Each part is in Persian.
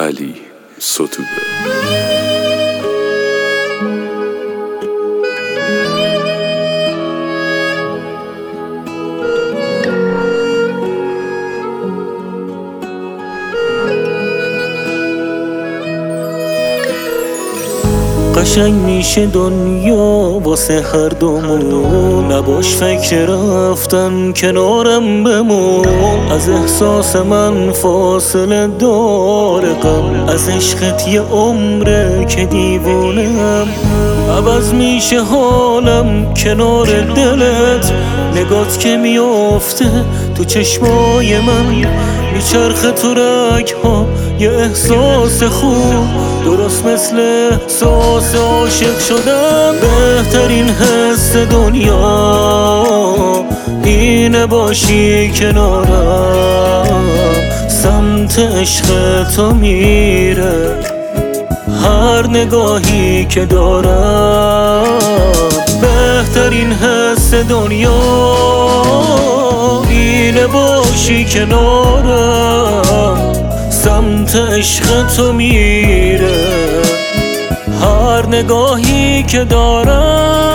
علی ستوده. قشنگ میشه دنیا واسه هر دومون، نباش فکر رفتن کنارم بمون. از احساس من فاصله داره غم، از عشقت یه عمره که دیوونم. عوض میشه حالم کنار دلت، نگات که میافته تو چشمای من. میچرخه تو رگ‌ها یه احساس خوب، درست مثل احساس عاشق شدن. بهترین حس دنیا اینه باشی کنارم، سمت عشق تو میره هر نگاهی که دارم. بهترین حس دنیا اینه باشی کنارم، سمت عشق تو میره هر نگاهی که دارم.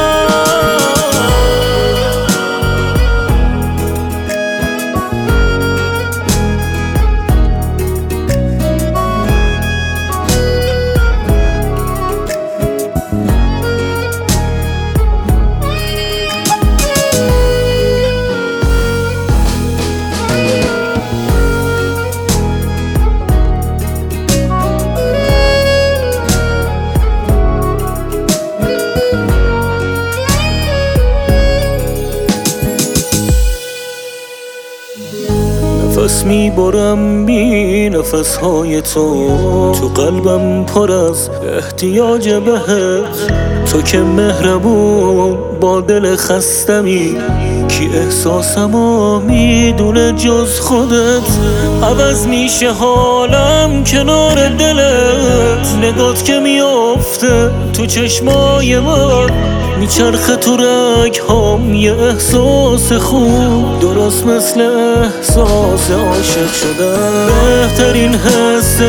نفس میبرم بی نفسهای تو قلبم پر از احتیاج بهت. تو که مهربون با دل خستمی، کی احساسمو میدونه جز خودت. عوض میشه حالم کنار دلت، نگات که میافته تو چشمای من. میچرخه تو رگ‌هام یه احساس خوب، درست مثل احساس عاشق شدن. بهترین حس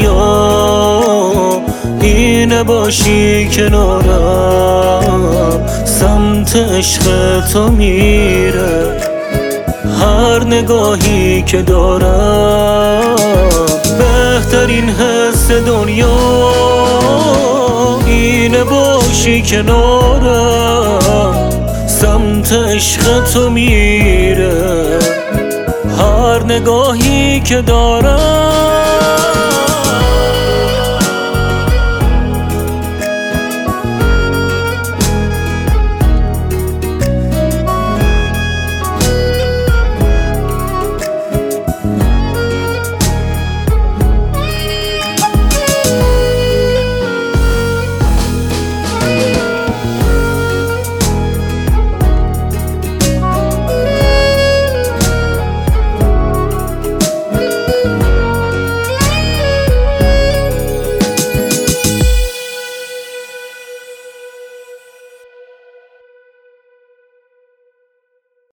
دنیا اینه باشی کنارم، سمت عشق تو میره هر نگاهی که دارم. بهترین حس دنیا اینه باشی کنارم، سمت عشق تو میره هر نگاهی که دارم.